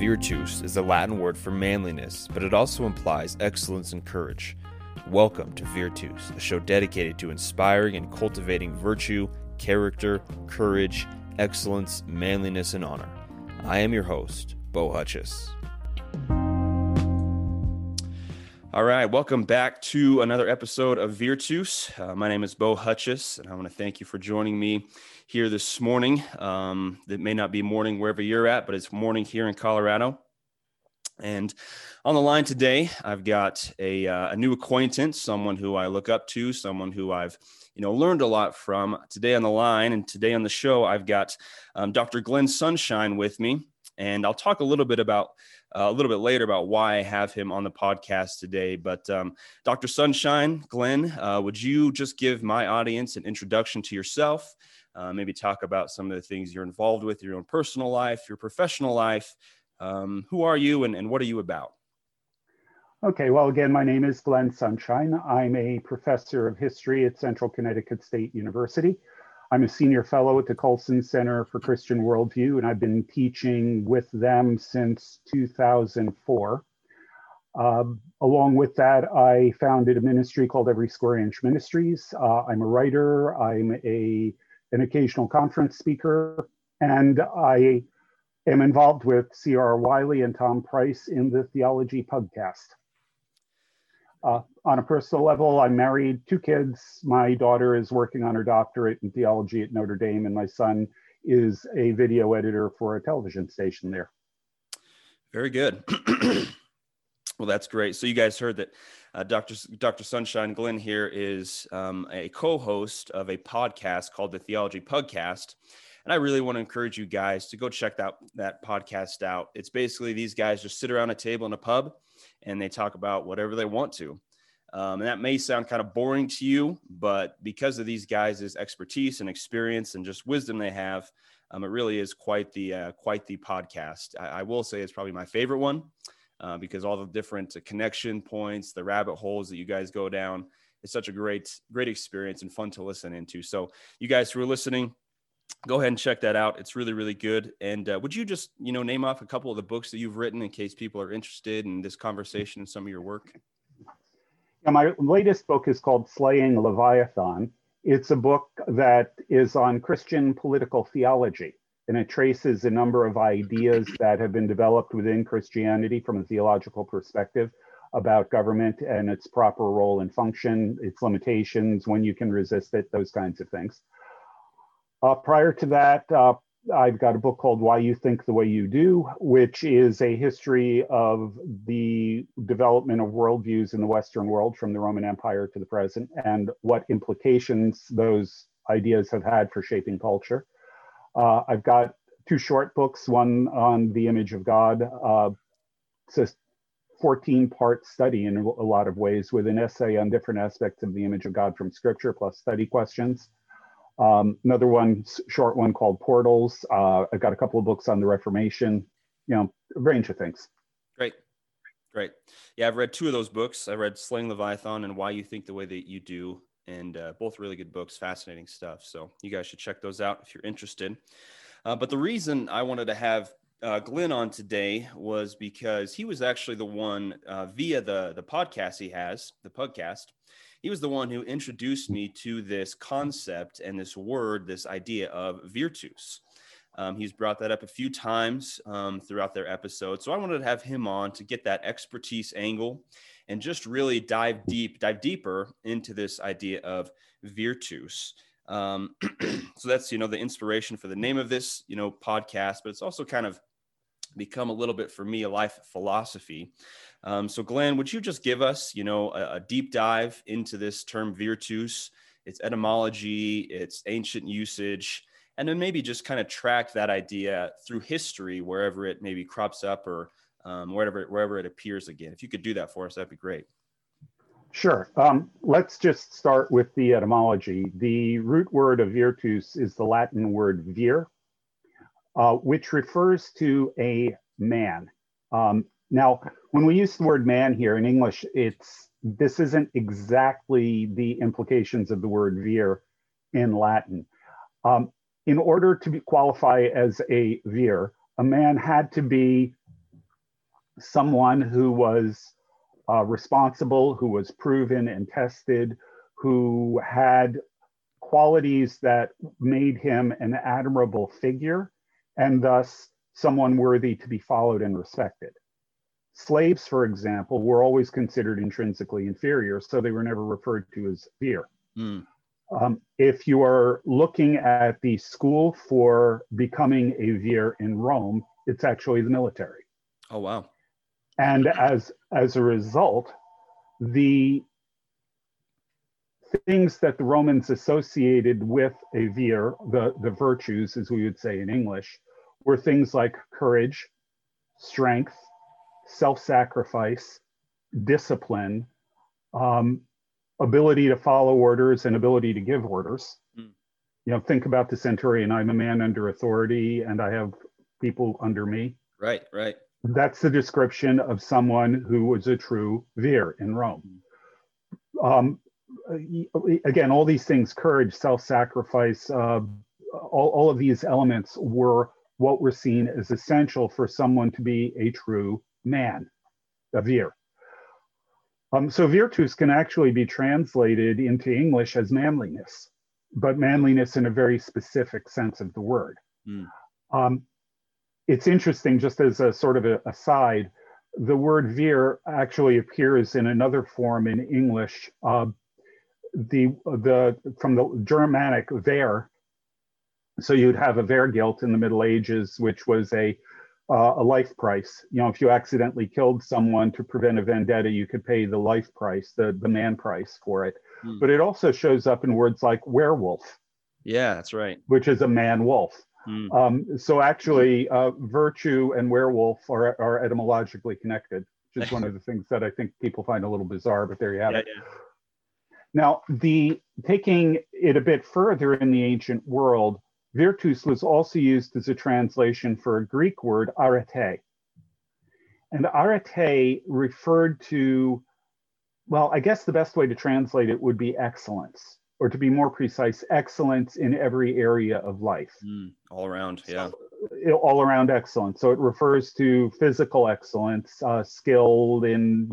Virtus is the Latin word for manliness, but it also implies excellence and courage. Welcome to Virtus, a show dedicated to inspiring and cultivating virtue, character, courage, excellence, manliness, and honor. I am your host, Bo Hutchis. All right, welcome back to another episode of Virtus. My name is Bo Hutchis, and I want to thank you for joining me here this morning. It may not be morning wherever you're at, but it's morning here in Colorado. And on the line today, I've got a new acquaintance, someone who I look up to, someone who I've learned a lot from. Today on the line and today on the show, I've got Dr. Glenn Sunshine with me, and I'll talk a little bit later about why I have him on the podcast today. But Dr. Sunshine, Glenn, would you just give my audience an introduction to yourself? Maybe talk about some of the things you're involved with, your own personal life, your professional life. Who are you and what are you about? Okay, well, again, my name is Glenn Sunshine. I'm a professor of history at Central Connecticut State University. I'm a senior fellow at the Colson Center for Christian Worldview, and I've been teaching with them since 2004. Along with that, I founded a ministry called Every Square Inch Ministries. I'm a writer, I'm an occasional conference speaker, and I am involved with C.R. Wiley and Tom Price in the Theology Pugcast. On a personal level, I'm married, 2 kids. My daughter is working on her doctorate in theology at Notre Dame, and my son is a video editor for a television station there. Very good. Well, that's great. So you guys heard that Dr. Sunshine Glenn here is a co-host of a podcast called the Theology Pugcast. And I really want to encourage you guys to go check that podcast out. It's basically these guys just sit around a table in a pub and they talk about whatever they want to. And that may sound kind of boring to you, but because of these guys' expertise and experience and just wisdom they have, it really is quite the podcast. I will say it's probably my favorite one because all the different connection points, the rabbit holes that you guys go down, it's such a great experience and fun to listen into. So you guys who are listening, go ahead and check that out. It's really, really good. And would you just, name off a couple of the books that you've written in case people are interested in this conversation and some of your work? Yeah, my latest book is called Slaying Leviathan. It's a book that is on Christian political theology, and it traces a number of ideas that have been developed within Christianity from a theological perspective about government and its proper role and function, its limitations, when you can resist it, those kinds of things. Prior to that, I've got a book called Why You Think the Way You Do, which is a history of the development of worldviews in the Western world from the Roman Empire to the present and what implications those ideas have had for shaping culture. I've got 2 short books, one on the image of God. It's a 14-part study in a lot of ways with an essay on different aspects of the image of God from Scripture plus study questions. Another one, short one called Portals. I've got a couple of books on the Reformation, a range of things. Great. Yeah, I've read 2 of those books. I read Slaying Leviathan and Why You Think the Way That You Do, and both really good books, fascinating stuff. So you guys should check those out if you're interested. But the reason I wanted to have Glenn on today was because he was actually the one via the podcast he has, the Pugcast. He was the one who introduced me to this concept and this word, this idea of virtus. He's brought that up a few times throughout their episodes. So I wanted to have him on to get that expertise angle and just really dive deeper into this idea of virtus. So that's, the inspiration for the name of this, podcast, but it's also kind of become a little bit for me a life philosophy. So Glenn, would you just give us, a deep dive into this term virtus, its etymology, its ancient usage, and then maybe just kind of track that idea through history, wherever it maybe crops up or wherever it appears again. If you could do that for us, that'd be great. Sure. Let's just start with the etymology. The root word of virtus is the Latin word vir, which refers to a man. Now, when we use the word man here in English, this isn't exactly the implications of the word vir in Latin. In order to qualify as a vir, a man had to be someone who was responsible, who was proven and tested, who had qualities that made him an admirable figure, and thus someone worthy to be followed and respected. Slaves, for example, were always considered intrinsically inferior, so they were never referred to as vir. Mm. If you are looking at the school for becoming a vir in Rome, it's actually the military. Oh, wow. And as a result, the things that the Romans associated with a vir, the virtues, as we would say in English, were things like courage, strength, self-sacrifice, discipline, ability to follow orders and ability to give orders. Mm. You know, think about the centurion. I'm a man under authority and I have people under me. Right, right. That's the description of someone who was a true vir in Rome. Again, all these things, courage, self-sacrifice, all of these elements were what were seen as essential for someone to be a true man, a vir. So virtus can actually be translated into English as manliness, but manliness in a very specific sense of the word. Mm. It's interesting, just as a sort of an aside, the word vir actually appears in another form in English. From the Germanic ver, so you'd have a Wehrgeld in the Middle Ages, which was a life price. You know, if you accidentally killed someone to prevent a vendetta, you could pay the life price, the man price for it. Mm. But it also shows up in words like werewolf. Yeah, that's right. Which is a man wolf. Mm. So actually, virtue and werewolf are etymologically connected, which is one of the things that I think people find a little bizarre, but there you have it. Yeah. Now, taking it a bit further in the ancient world, virtus was also used as a translation for a Greek word, arete. And arete referred to, well, I guess the best way to translate it would be excellence, or to be more precise, excellence in every area of life. All around, yeah. All around excellence. So it refers to physical excellence, skilled in,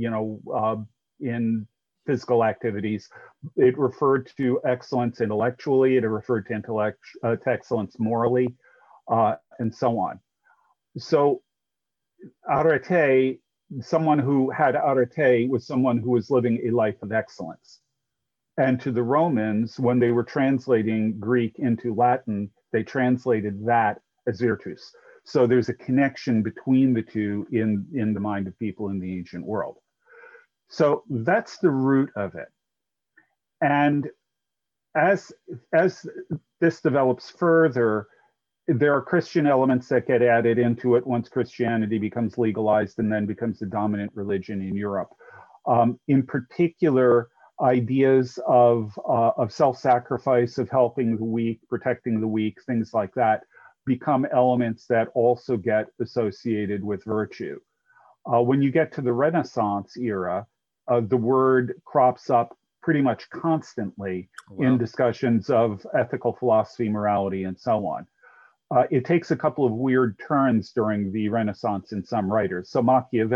in physical activities. It referred to excellence intellectually. It referred to excellence morally, and so on. So arete, someone who had arete was someone who was living a life of excellence. And to the Romans, when they were translating Greek into Latin, they translated that as virtus. So there's a connection between the two in the mind of people in the ancient world. So that's the root of it. And as this develops further, there are Christian elements that get added into it once Christianity becomes legalized and then becomes the dominant religion in Europe. In particular, ideas of self-sacrifice, of helping the weak, protecting the weak, things like that, become elements that also get associated with virtue. When you get to the Renaissance era, the word crops up pretty much constantly in discussions of ethical philosophy, morality, and so on. It takes a couple of weird turns during the Renaissance in some writers. So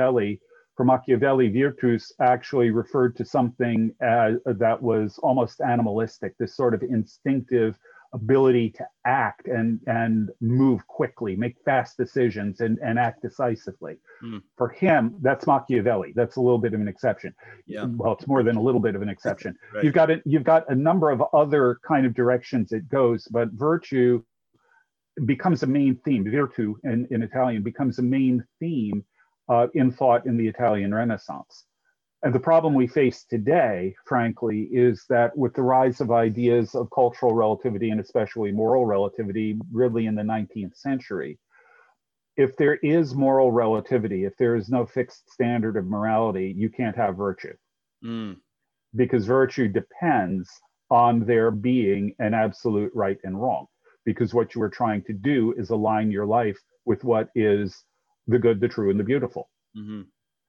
for Machiavelli, virtus actually referred to something that was almost animalistic, this sort of instinctive ability to act and move quickly, make fast decisions and act decisively. Mm. For him, that's Machiavelli. That's a little bit of an exception. Yeah. Well, it's more than a little bit of an exception. Right. You've got a number of other kind of directions it goes, but virtue becomes a main theme. Virtu in Italian becomes a main theme in thought in the Italian Renaissance. And the problem we face today, frankly, is that with the rise of ideas of cultural relativity and especially moral relativity, really in the 19th century, if there is moral relativity, if there is no fixed standard of morality, you can't have virtue. Mm. Because virtue depends on there being an absolute right and wrong. Because what you are trying to do is align your life with what is the good, the true, and the beautiful. Mm-hmm.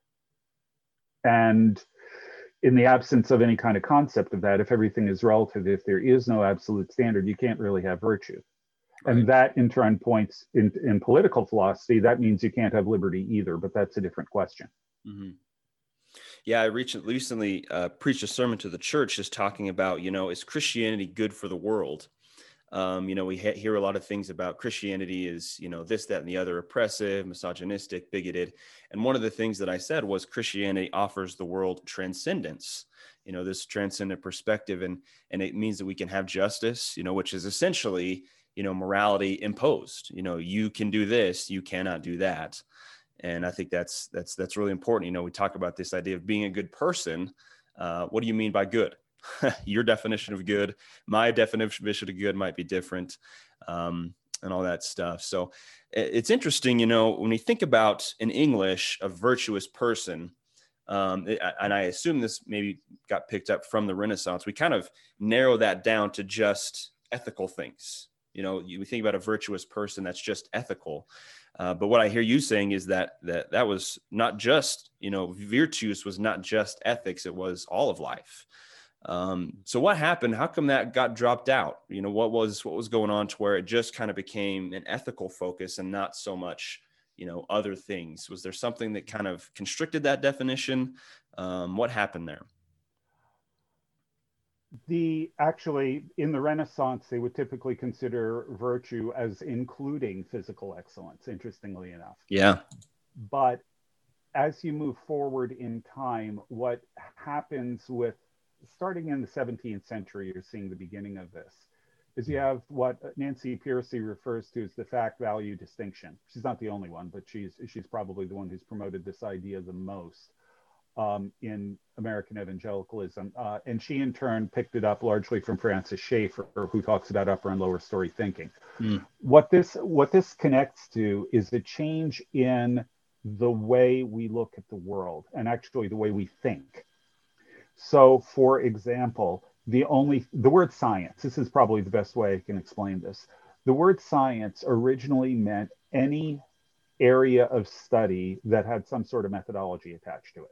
And in the absence of any kind of concept of that, if everything is relative, if there is no absolute standard, you can't really have virtue. And Right. that in turn points in political philosophy, that means you can't have liberty either, but that's a different question. Mm-hmm. Yeah, I recently preached a sermon to the church just talking about, is Christianity good for the world? We hear a lot of things about Christianity is, this, that, and the other, oppressive, misogynistic, bigoted. And one of the things that I said was Christianity offers the world transcendence, this transcendent perspective. And it means that we can have justice, which is essentially, morality imposed. You can do this, you cannot do that. And I think that's really important. We talk about this idea of being a good person. What do you mean by good? Your definition of good, my definition of good might be different, and all that stuff. So it's interesting, when we think about in English a virtuous person, and I assume this maybe got picked up from the Renaissance, we kind of narrow that down to just ethical things. You think about a virtuous person that's just ethical. But what I hear you saying is that was not just, virtues was not just ethics, it was all of life. So what happened? How come that got dropped out? What was going on to where it just kind of became an ethical focus and not so much, other things? Was there something that kind of constricted that definition? What happened there? Actually, in the Renaissance, they would typically consider virtue as including physical excellence, interestingly enough. Yeah. But as you move forward in time, what happens with starting in the 17th century, you're seeing the beginning of this, is you have what Nancy Pearcey refers to as the fact-value distinction. She's not the only one, but she's probably the one who's promoted this idea the most in American evangelicalism. And she in turn picked it up largely from Francis Schaeffer, who talks about upper and lower story thinking. Mm. What this connects to is the change in the way we look at the world and actually the way we think. So, for example, the word science, this is probably the best way I can explain this. The word science originally meant any area of study that had some sort of methodology attached to it.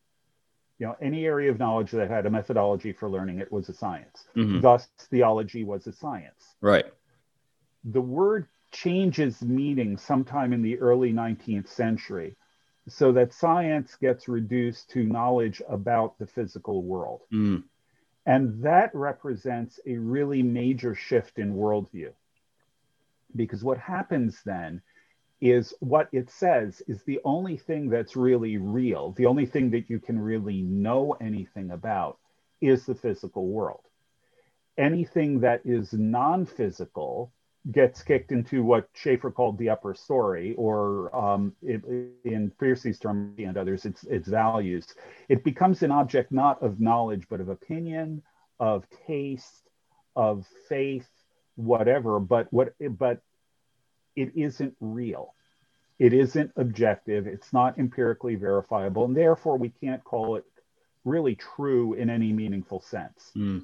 Any area of knowledge that had a methodology for learning it was a science. Mm-hmm. Thus, theology was a science. Right. The word changes meaning sometime in the early 19th century so that science gets reduced to knowledge about the physical world. Mm. And that represents a really major shift in worldview. Because what happens then is what it says is the only thing that's really real, the only thing that you can really know anything about is the physical world. Anything that is non-physical gets kicked into what Schaeffer called the upper story, or in Pearcey's term and others, it's values. It becomes an object not of knowledge, but of opinion, of taste, of faith, whatever. But it isn't real. It isn't objective. It's not empirically verifiable, and therefore we can't call it really true in any meaningful sense. Mm.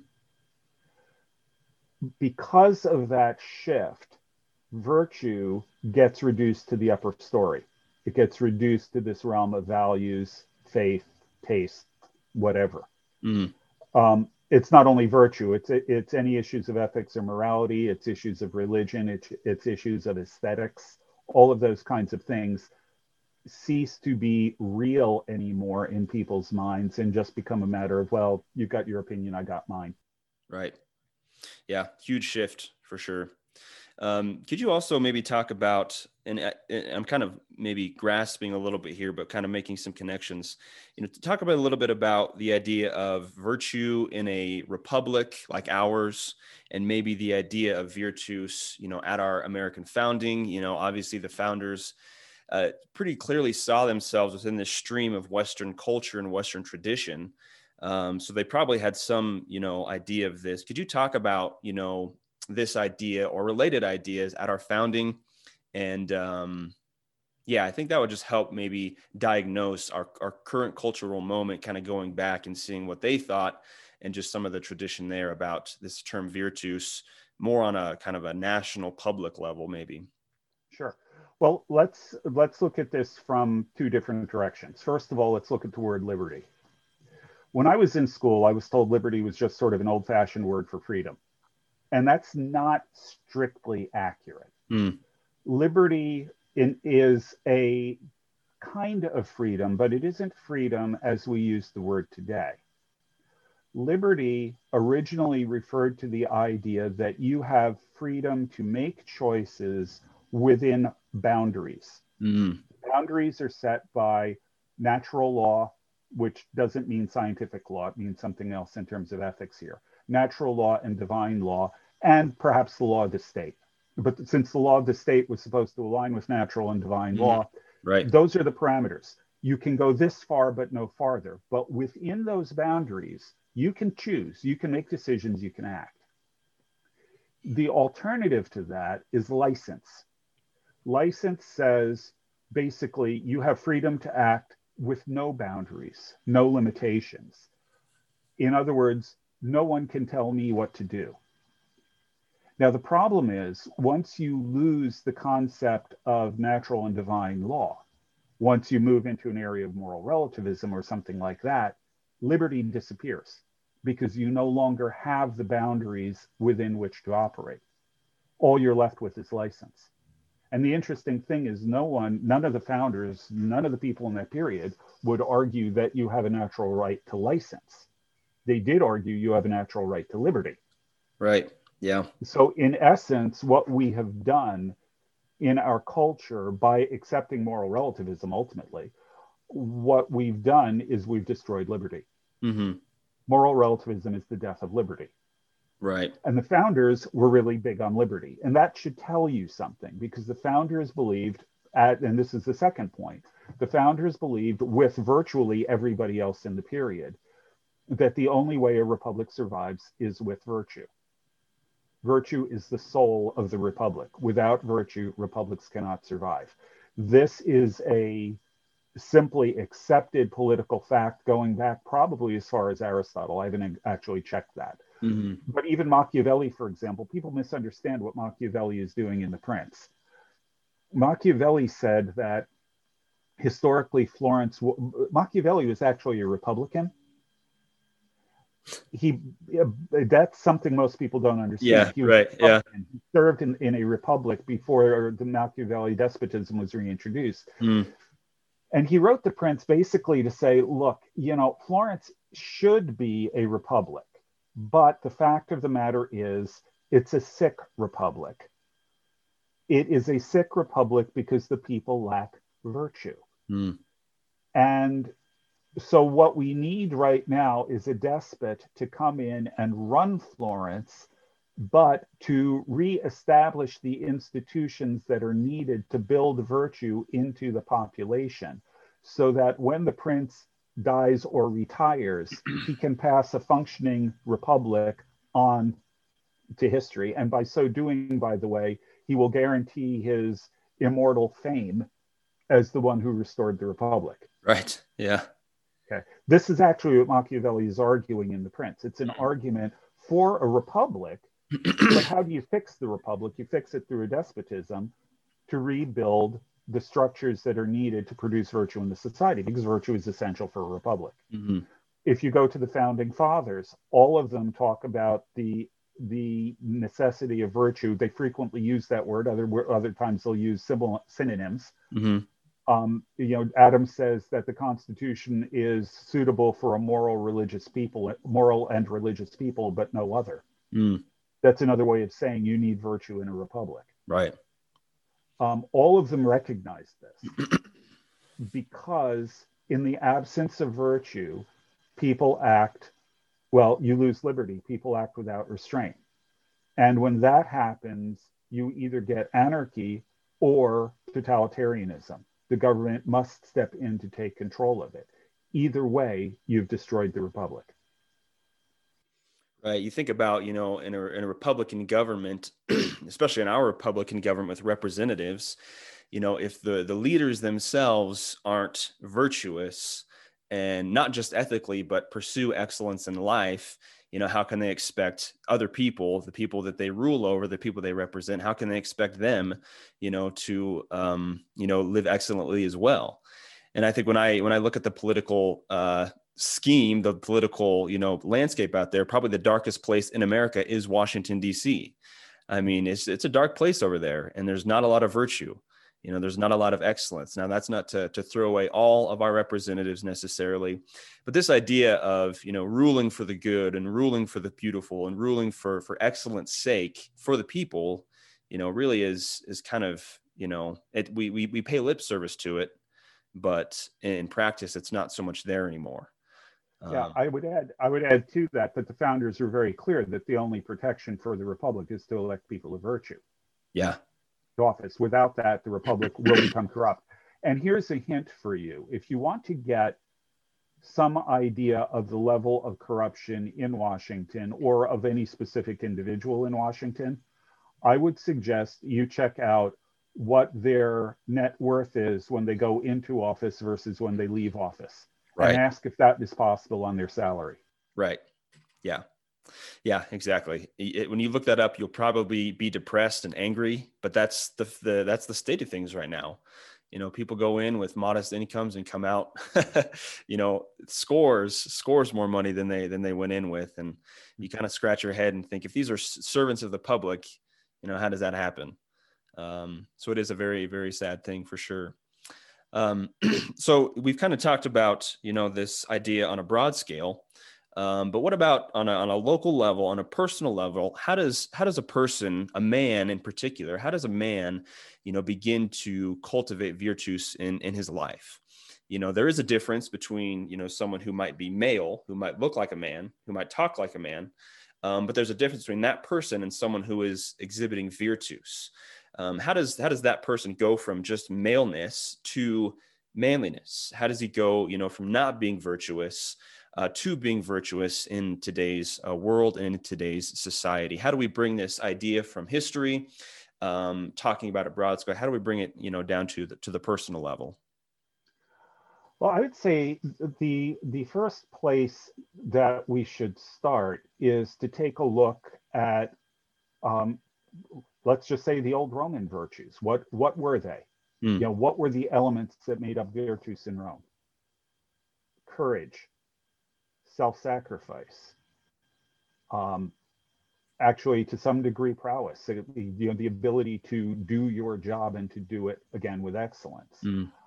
Because of that shift, virtue gets reduced to the upper story. It gets reduced to this realm of values, faith, taste, whatever. Mm. It's not only virtue, it's any issues of ethics or morality, it's issues of religion, it's issues of aesthetics. All of those kinds of things cease to be real anymore in people's minds and just become a matter of, well, you got your opinion, I got mine. Right. Yeah, huge shift for sure. Could you also maybe talk about, and I'm kind of maybe grasping a little bit here, but kind of making some connections, to talk about a little bit about the idea of virtue in a republic like ours, and maybe the idea of virtus, at our American founding. Obviously the founders pretty clearly saw themselves within this stream of Western culture and Western tradition. So they probably had some, idea of this. Could you talk about, this idea or related ideas at our founding? And I think that would just help maybe diagnose our current cultural moment, kind of going back and seeing what they thought and just some of the tradition there about this term virtus, more on a kind of a national public level, maybe. Sure. Well, let's look at this from two different directions. First of all, let's look at the word liberty. When I was in school, I was told liberty was just sort of an old-fashioned word for freedom. And that's not strictly accurate. Mm. Liberty is a kind of freedom, but it isn't freedom as we use the word today. Liberty originally referred to the idea that you have freedom to make choices within boundaries. Mm. Boundaries are set by natural law, which doesn't mean scientific law, it means something else in terms of ethics here. Natural law and divine law, and perhaps the law of the state. But since the law of the state was supposed to align with natural and divine law, Right. those are the parameters. You can go this far, but no farther. But within those boundaries, you can choose, you can make decisions, you can act. The alternative to that is license. License says basically you have freedom to act with no boundaries, no limitations. In other words, no one can tell me what to do. Now, the problem is once you lose the concept of natural and divine law, once you move into an area of moral relativism or something like that, liberty disappears because you no longer have the boundaries within which to operate. All you're left with is license. And the interesting thing is none of the founders, none of the people in that period would argue that you have a natural right to license. They did argue you have a natural right to liberty. Right. Yeah. So in essence, what we have done in our culture by accepting moral relativism, ultimately, what we've done is we've destroyed liberty. Mm-hmm. Moral relativism is the death of liberty. Right. And the founders were really big on liberty. And that should tell you something because the founders believed, and this is the second point, the founders believed with virtually everybody else in the period that the only way a republic survives is with virtue. Virtue is the soul of the republic. Without virtue, republics cannot survive. This is a simply accepted political fact going back probably as far as Aristotle. I haven't actually checked that. Mm-hmm. But even Machiavelli, for example, people misunderstand what Machiavelli is doing in The Prince. Machiavelli said that historically Machiavelli was actually a Republican. That's something most people don't understand. Yeah, He was right. Yeah. He served in a republic before the Machiavelli despotism was reintroduced. Mm. And he wrote The Prince basically to say, look, Florence should be a republic, but the fact of the matter is it's a sick republic. It is a sick republic because the people lack virtue. Mm. And so what we need right now is a despot to come in and run Florence, but to reestablish the institutions that are needed to build virtue into the population so that when the prince dies or retires, he can pass a functioning republic on to history. And by so doing, by the way, he will guarantee his immortal fame as the one who restored the republic. Right. Yeah. Okay. This is actually what Machiavelli is arguing in The Prince. It's an argument for a republic, but how do you fix the republic? You fix it through a despotism to rebuild the structures that are needed to produce virtue in the society, because virtue is essential for a republic. Mm-hmm. If you go to the founding fathers, all of them talk about the necessity of virtue. They frequently use that word. Other times they'll use synonyms. Mm-hmm. Adams says that the Constitution is suitable for a moral and religious people, but no other. Mm. That's another way of saying you need virtue in a republic. Right. All of them recognize this because in the absence of virtue, people act, you lose liberty. People act without restraint. And when that happens, you either get anarchy or totalitarianism. The government must step in to take control of it. Either way, you've destroyed the republic. Right. You think about, in a Republican government, especially in our Republican government with representatives, if the leaders themselves aren't virtuous and not just ethically, but pursue excellence in life, how can they expect other people, the people that they rule over, the people they represent, how can they expect them, to, live excellently as well? And I think when I look at the political scheme, the political, landscape out there, probably the darkest place in America is Washington, D.C. I mean, it's a dark place over there, and there's not a lot of virtue. There's not a lot of excellence. Now, that's not to throw away all of our representatives necessarily, but this idea of, ruling for the good and ruling for the beautiful and ruling for excellence sake for the people, really is kind of, we pay lip service to it, but in practice, it's not so much there anymore. Yeah, I would add to that the founders are very clear that the only protection for the republic is to elect people of virtue. Yeah. To office. Without that, the republic will become corrupt. And here's a hint for you. If you want to get some idea of the level of corruption in Washington or of any specific individual in Washington, I would suggest you check out what their net worth is when they go into office versus when they leave office. Right. And ask if that is possible on their salary. Right. Yeah. Yeah, exactly. When you look that up, you'll probably be depressed and angry, but that's the state of things right now. People go in with modest incomes and come out, scores more money than they went in with. And you kind of scratch your head and think, if these are servants of the public, how does that happen? So it is a very, very sad thing for sure. So we've kind of talked about, this idea on a broad scale, but what about on a local level, on a personal level? How does a person, a man in particular, how does a man, begin to cultivate virtues in his life? There is a difference between, someone who might be male, who might look like a man, who might talk like a man, but there's a difference between that person and someone who is exhibiting virtues. How does that person go from just maleness to manliness? How does he go, from not being virtuous to being virtuous in today's world and in today's society? How do we bring this idea from history, talking about it broad scale? How do we bring it, down to the personal level? Well, I would say the first place that we should start is to take a look at let's just say the old Roman virtues. What were they? What were the elements that made up virtues in Rome? Courage, self-sacrifice, actually to some degree prowess, the ability to do your job and to do it again with excellence.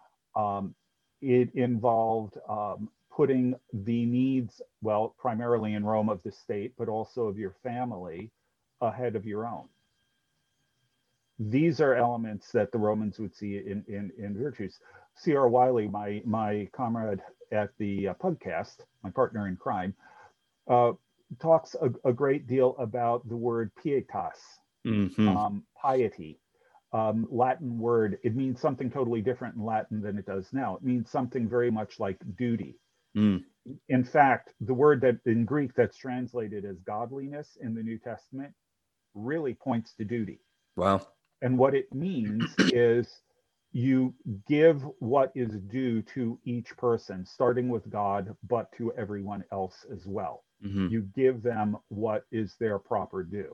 It involved putting the needs, well, primarily in Rome of the state, but also of your family ahead of your own. These are elements that the Romans would see in virtues. C.R. Wiley, my comrade at the podcast, my partner in crime, talks a great deal about the word pietas, piety. Latin word, it means something totally different in Latin than it does now. It means something very much like duty. In fact, the word that in Greek that's translated as godliness in the New Testament really points to duty. Wow. And what it means is you give what is due to each person, starting with God, but to everyone else as well. You give them what is their proper due.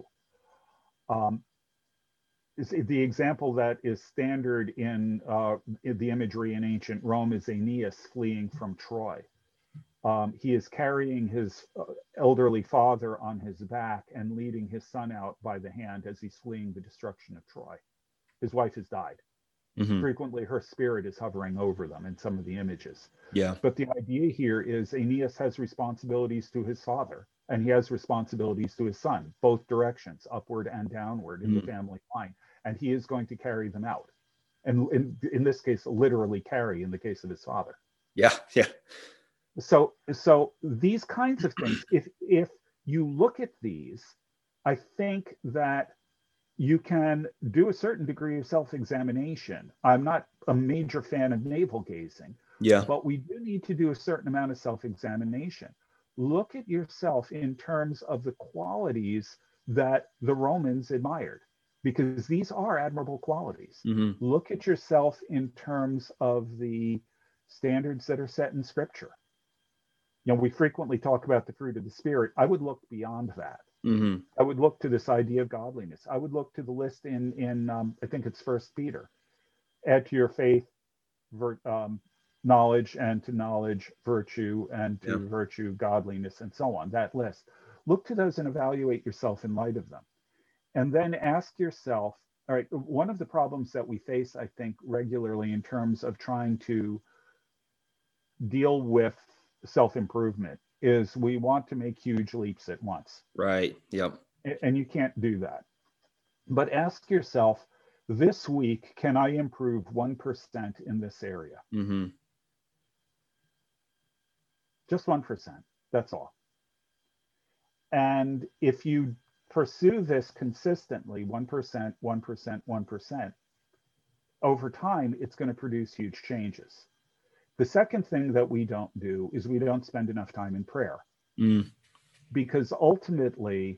The example that is standard in the imagery in ancient Rome is Aeneas fleeing from Troy. He is carrying his elderly father on his back and leading his son out by the hand as he's fleeing the destruction of Troy. His wife has died. Frequently, her spirit is hovering over them in some of the images. Yeah. But the idea here is Aeneas has responsibilities to his father, and he has responsibilities to his son, both directions, upward and downward in the family line. And he is going to carry them out. And in this case, literally carry in the case of his father. Yeah. Yeah. So these kinds of things, if you look at these, I think that you can do a certain degree of self-examination. I'm not a major fan of navel gazing, but we do need to do a certain amount of self-examination. Look at yourself in terms of the qualities that the Romans admired, because these are admirable qualities. Look at yourself in terms of the standards that are set in Scripture. We frequently talk about the fruit of the Spirit. I would look beyond that. I would look to this idea of godliness. I would look to the list in I think it's 1 Peter. Add to your faith knowledge, and to knowledge, virtue, and Yeah. to virtue, godliness, and so on, that list. Look to those and evaluate yourself in light of them. And then ask yourself, all right, one of the problems that we face, I think, regularly in terms of trying to deal with self-improvement is we want to make huge leaps at once. Right. Yep. And you can't do that. But ask yourself, this week, can I improve 1% in this area? Mm-hmm. Just 1%. That's all. And if you pursue this consistently, 1%, 1%, 1%, over time, it's going to produce huge changes. The second thing that we don't do is we don't spend enough time in prayer. Mm. Because ultimately,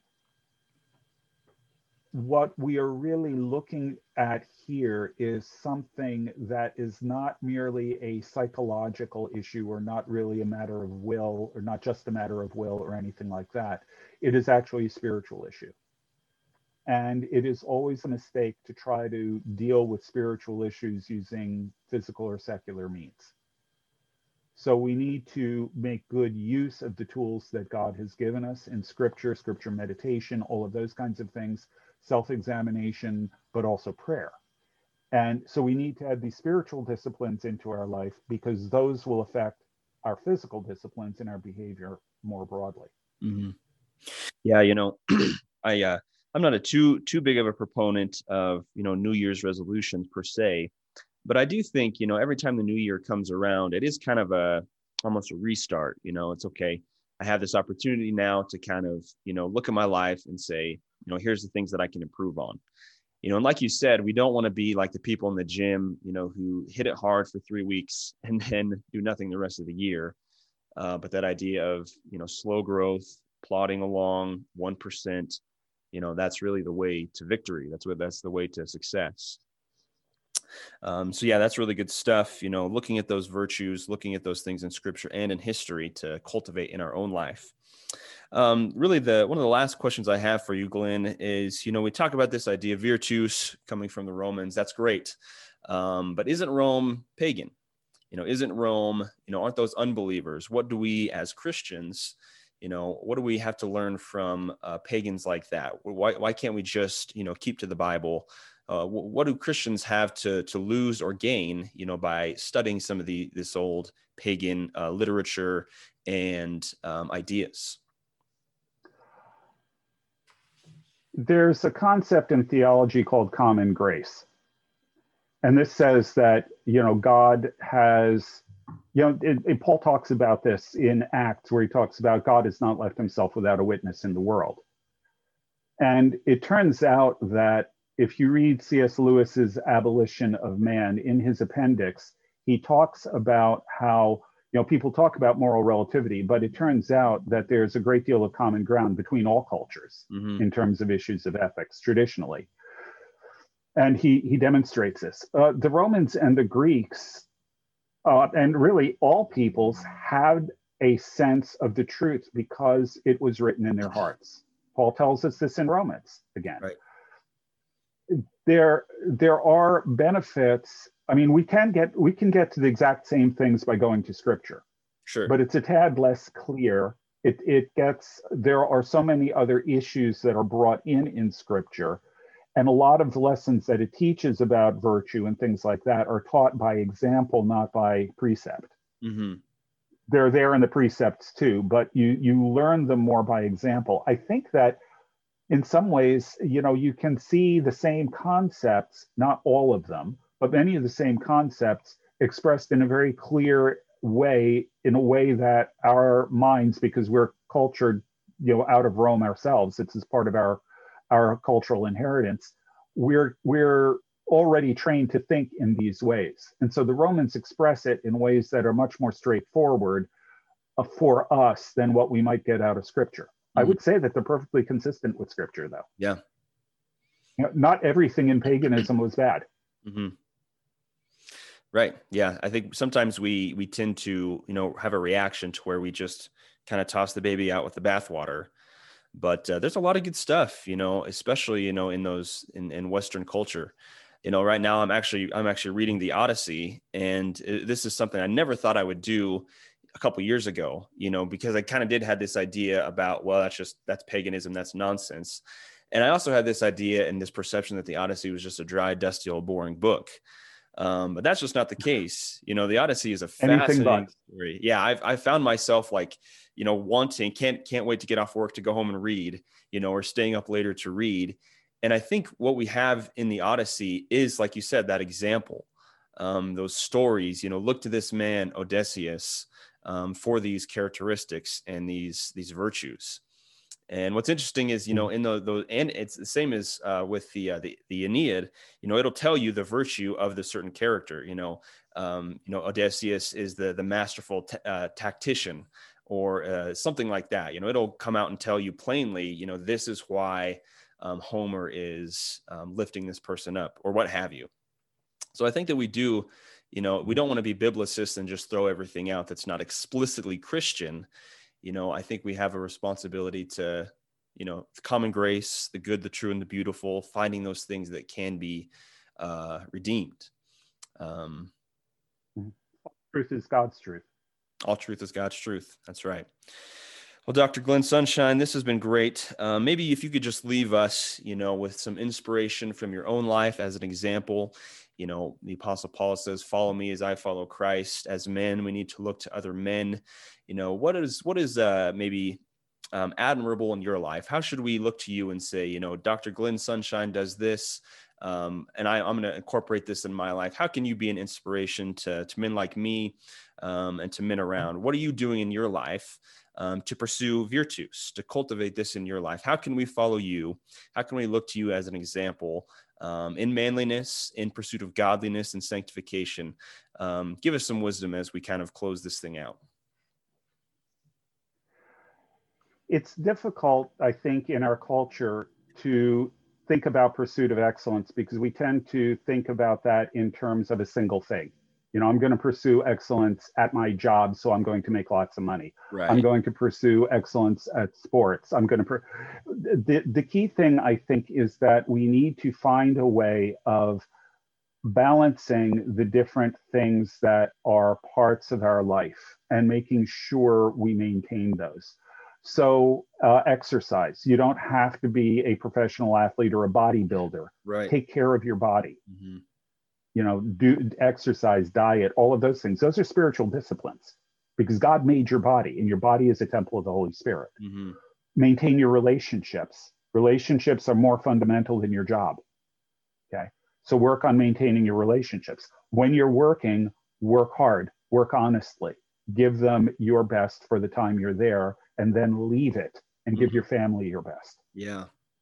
what we are really looking at here is something that is not merely a psychological issue or not really a matter of will or not just a matter of will or anything like that. It is actually a spiritual issue. And it is always a mistake to try to deal with spiritual issues using physical or secular means. So we need to make good use of the tools that God has given us in scripture, scripture meditation, all of those kinds of things, self-examination, but also prayer. And so we need to add these spiritual disciplines into our life because those will affect our physical disciplines and our behavior more broadly. Mm-hmm. Yeah, I'm not a too big of a proponent of, New Year's resolutions per se, but I do think, every time the new year comes around, it is kind of almost a restart. It's okay. I have this opportunity now to kind of, look at my life and say, here's the things that I can improve on. And like you said, we don't want to be like the people in the gym, who hit it hard for 3 weeks and then do nothing the rest of the year. But that idea of, slow growth, plodding along 1%, that's really the way to victory. That's the way to success. So yeah, that's really good stuff. Looking at those virtues, looking at those things in scripture and in history to cultivate in our own life. Really, one of the last questions I have for you, Glenn, is, we talk about this idea of virtus coming from the Romans. That's great. But isn't Rome pagan? Isn't Rome, aren't those unbelievers? What do we as Christians, what do we have to learn from pagans like that? Why can't we just, keep to the Bible? What do Christians have to lose or gain, by studying some of this old pagan literature and ideas? There's a concept in theology called common grace. And this says that, God has, Paul talks about this in Acts, where he talks about God has not left himself without a witness in the world. And it turns out that if you read C.S. Lewis's Abolition of Man, in his appendix, he talks about how, people talk about moral relativity, but it turns out that there's a great deal of common ground between all cultures in terms of issues of ethics traditionally. And he demonstrates this. The Romans and the Greeks, and really all peoples, had a sense of the truth because it was written in their hearts. Paul tells us this in Romans again. Right. There are benefits. I mean, we can get to the exact same things by going to scripture. Sure. But it's a tad less clear. There are so many other issues that are brought in scripture. And a lot of the lessons that it teaches about virtue and things like that are taught by example, not by precept. Mm-hmm. They're there in the precepts too, but you learn them more by example. I think that in some ways, you can see the same concepts, not all of them, but many of the same concepts expressed in a very clear way, in a way that our minds, because we're cultured, out of Rome ourselves, it's as part of our cultural inheritance, we're already trained to think in these ways. And so the Romans express it in ways that are much more straightforward for us than what we might get out of scripture. I would say that they're perfectly consistent with scripture, though. Yeah. Not everything in paganism was bad. Mm-hmm. Right. Yeah. I think sometimes we tend to, have a reaction to where we just kind of toss the baby out with the bathwater. But there's a lot of good stuff, especially, in Western culture. Right now I'm actually reading the Odyssey, and this is something I never thought I would do a couple years ago, because I kind of did have this idea about, well, that's paganism, that's nonsense. And I also had this idea and this perception that the Odyssey was just a dry, dusty, old, boring book. But that's just not the case. The Odyssey is a fascinating story. Yeah, I found myself wanting, can't wait to get off work to go home and read, or staying up later to read. And I think what we have in the Odyssey is, like you said, that example, those stories. Look to this man Odysseus for these characteristics and these virtues. And what's interesting is, in the and it's the same as with the Aeneid. It'll tell you the virtue of the certain character. Odysseus is the masterful tactician, or something like that. It'll come out and tell you plainly. This is why Homer is lifting this person up, or what have you. So I think that we do. We don't want to be biblicists and just throw everything out that's not explicitly Christian. I think we have a responsibility to, common grace, the good, the true, and the beautiful, finding those things that can be redeemed. Truth is God's truth. All truth is God's truth. That's right. Well, Dr. Glenn Sunshine, this has been great. Maybe if you could just leave us, with some inspiration from your own life as an example. The Apostle Paul says, "Follow me as I follow Christ." As men, we need to look to other men. What is maybe admirable in your life? How should we look to you and say, Dr. Glenn Sunshine does this, and I'm going to incorporate this in my life? How can you be an inspiration to men like me and to men around? What are you doing in your life to pursue virtues, to cultivate this in your life? How can we follow you? How can we look to you as an example in manliness, in pursuit of godliness and sanctification? Give us some wisdom as we kind of close this thing out. It's difficult, I think, in our culture to think about pursuit of excellence, because we tend to think about that in terms of a single thing. I'm going to pursue excellence at my job, so I'm going to make lots of money. Right. I'm going to pursue excellence at sports. The key thing, I think, is that we need to find a way of balancing the different things that are parts of our life and making sure we maintain those. So exercise. You don't have to be a professional athlete or a bodybuilder. Right. Take care of your body. Mm-hmm. Do exercise, diet, all of those things. Those are spiritual disciplines, because God made your body, and your body is a temple of the Holy Spirit. Mm-hmm. Maintain your relationships. Relationships are more fundamental than your job. Okay. So work on maintaining your relationships. When you're working, work hard, work honestly, give them your best for the time you're there, and then leave it and give your family your best. Yeah.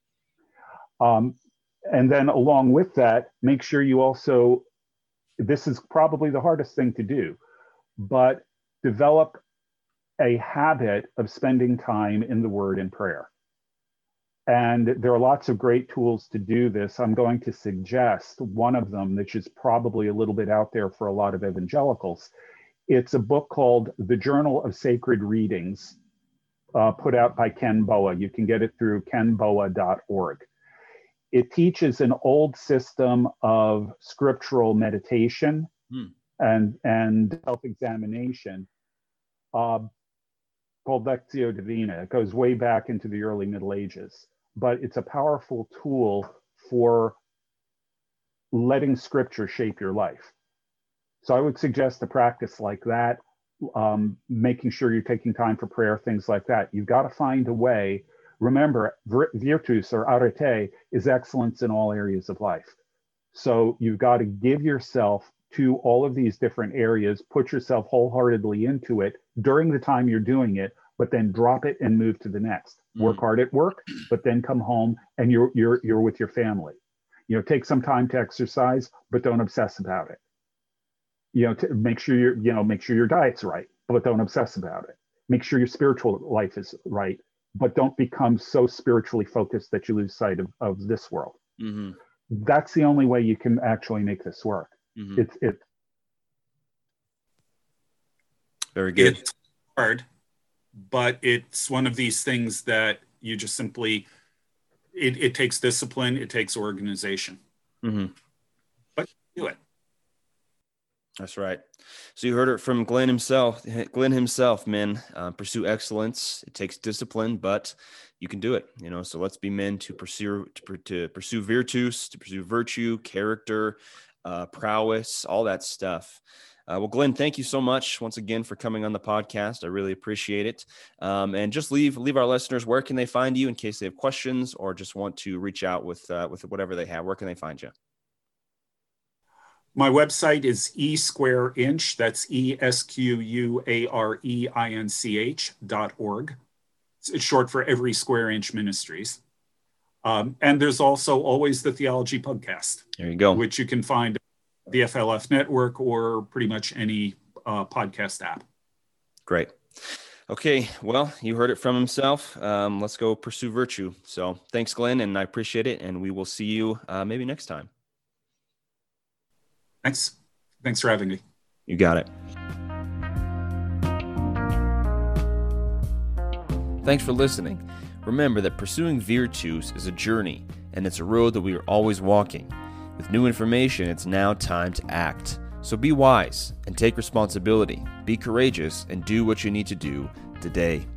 And then along with that, make sure you also, this is probably the hardest thing to do, but develop a habit of spending time in the Word and prayer. And there are lots of great tools to do this. I'm going to suggest one of them, which is probably a little bit out there for a lot of evangelicals. It's a book called The Journal of Sacred Readings, put out by Ken Boa. You can get it through kenboa.org. It teaches an old system of scriptural meditation and self-examination called Lectio Divina. It goes way back into the early Middle Ages, but it's a powerful tool for letting scripture shape your life. So I would suggest a practice like that, making sure you're taking time for prayer, things like that. You've got to find a way. Remember, virtus or arete is excellence in all areas of life. So you've got to give yourself to all of these different areas, put yourself wholeheartedly into it during the time you're doing it, but then drop it and move to the next. Work hard at work, but then come home and you're with your family. Take some time to exercise, but don't obsess about it. To make sure your diet's right, but don't obsess about it. Make sure your spiritual life is right, but don't become so spiritually focused that you lose sight of this world. Mm-hmm. That's the only way you can actually make this work. Mm-hmm. It's very good. It's hard, but it's one of these things that you just simply, it takes discipline, it takes organization. Mm-hmm. but do it. That's right. So you heard it from Glenn himself. Glenn himself, men, pursue excellence. It takes discipline, but you can do it. So let's be men to pursue virtus, to pursue virtue, character, prowess, all that stuff. Well, Glenn, thank you so much once again for coming on the podcast. I really appreciate it. And just leave our listeners, where can they find you in case they have questions or just want to reach out with whatever they have? Where can they find you? My website is eSquareInch. That's ESQUAREINCH.org. It's short for Every Square Inch Ministries. And there's also always the Theology Podcast. There you go. Which you can find on the FLF Network or pretty much any podcast app. Great. Okay, well, you heard it from himself. Let's go pursue virtue. So thanks, Glenn, and I appreciate it. And we will see you maybe next time. Thanks for having me. You got it. Thanks for listening. Remember that pursuing virtues is a journey, and it's a road that we are always walking. With new information, it's now time to act. So be wise and take responsibility. Be courageous and do what you need to do today.